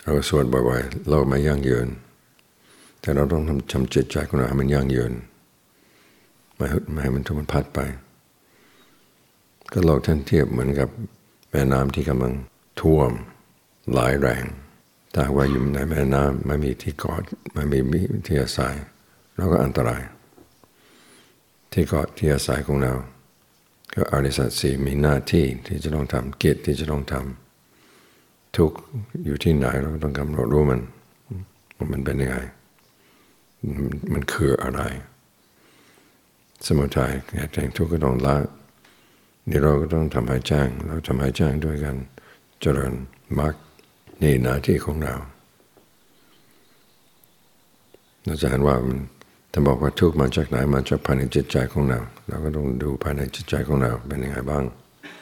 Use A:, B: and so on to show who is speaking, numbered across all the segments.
A: เราสวดบ่อยๆโลกไม่ยั่งยืนแต่เราต้องทำจิตใจของเราให้มันยั่งยืนไม่ให้มันถูกมันพัดไปก็โลกท่านเทียบเหมือนกับแม่น้ำที่กำลังท่วมหลายแรงถ้าว่าอยู่ในแม่น้ำไม่มีที่เกาะไม่มีที่อาศัยเราก็อันตรายที่เกาะที่อาศัยของเราก็อริยสัจสี่มีหน้าที่ที่จะต้องทำกิจที่จะต้องทำทุกอยู่ที่ไหนเราต้องกำหนดรู้มันเป็นยังไงมันคืออะไรสมุทัยแห่งทุกข์ก็ต้องละนี่เราก็ต้องทำให้แจ้งเราทำให้แจ้งด้วยกันเจริญมรรคนี่หน้าที่ของเราเราจะเห็นว่าถ้าบอกว่าทุกข์มาจากไหนมาจากภายในจิตใจของเราเราก็ต้องดูภายในจิตใจของเราเป็นยังไงบ้าง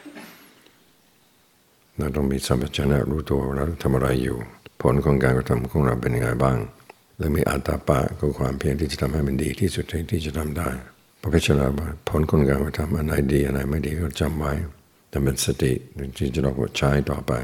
A: เราต้องมีสัมปชัญญะรู้ตัวเราทำอะไรอยู่ผลของการกระทำของเราเป็นยังไงบ้างและมีอัตตาปะคือความเพียรที่จะทำให้มันดีที่สุดที่จะทำได้พระพิจารณาผลของการกระทำอันไหนดีอันไหนไม่ดีก็จำไว้แต่เป็นสติที่จะต้องใช้ต่อไป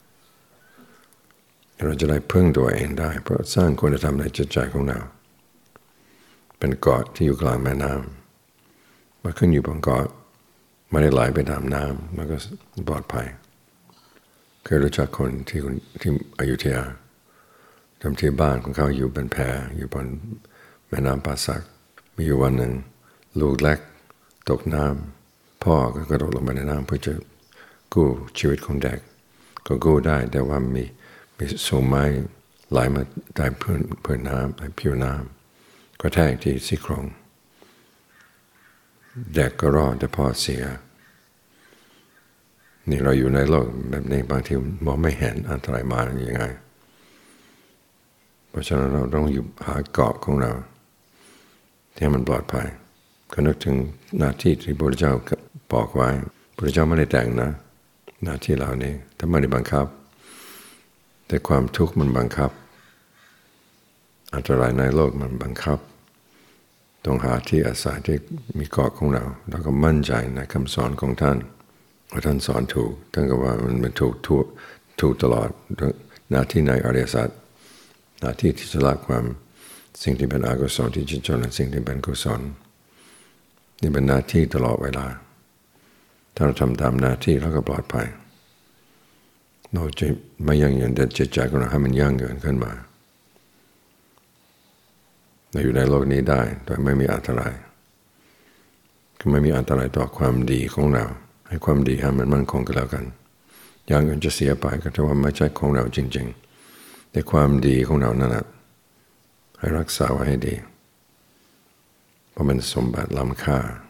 A: เราจะได้พึ่งตัวเองได้เพราะสร้างคุณธรรมในจิตใจของเราเป็นเกาะที่อยู่กลางแม่น้ำมาขึ้นอยู่บนเกาะไม่ได้ไหลไปตามน้ำมันก็ปลอดภัยเคยรู้จักคนที่อยุธยาทำที่บ้านของเขาอยู่เป็นแพอยู่บนแม่น้ำป่าสักมีอยู่วันหนึ่งลูกเล็กตกน้ำพ่อก็กระโดดลงไปในน้ำเพื่อจะกู้ชีวิตของเด็กก็กู้ได้แต่ว่ามีสูงไม้ไหลมาใต้พื้นน้ำใต้ผิวน้ำก็แทกที่ซี่โครงเด็กก็รอดแต่พ่อเสียนี่เราอยู่ในโลกแบบนี้บางทีมองไม่เห็นอันตรายมาอย่างไงเพราะฉะนั้นเราต้องอยู่หาเกาะของเราที่มันปลอดภัยก็นึกถึงหน้าที่ที่พระพุทธเจ้าบอกไว้พระพุทธเจ้าไม่ได้แต่งนะหน้าที่เหล่านี้ถ้าไม่ได้บังคับแต่ความทุกข์มันบังคับอันตรายในโลกมันบังคับต้องหาที่อาศัยที่มีเกาะของเราแล้วก็มั่นใจในคำสอนของท่านว่าท่านสอนถูกท่านก็ว่ามันถูกตลอดหน้าที่ในอริยสัจหน้าที่ที่จะละความสิ่งที่เป็นอกุศลที่จะจนสิ่งที่เป็นกุศลนี่เป็นหน้าที่ตลอดเวลาถ้าเราทำตามหน้าที่เราก็ปลอดภัยเราจะไม่ยั่งยืนแต่จิตใจของเราให้มันยั่งยืนขึ้นมาเราอยู่ในโลกนี้ได้โดยไม่มีอันตรายก็ไม่มีอันตรายต่อความดีของเราให้ความดีให้มันมั่นคงกันแล้วกันอย่างอื่นจะเสียไปก็ถือว่าไม่ใช่ของเราจริงๆแต่ความดีของเรานั่นแหละให้รักษาไว้ให้ดีเพราะมันสมบัติล้ำค่า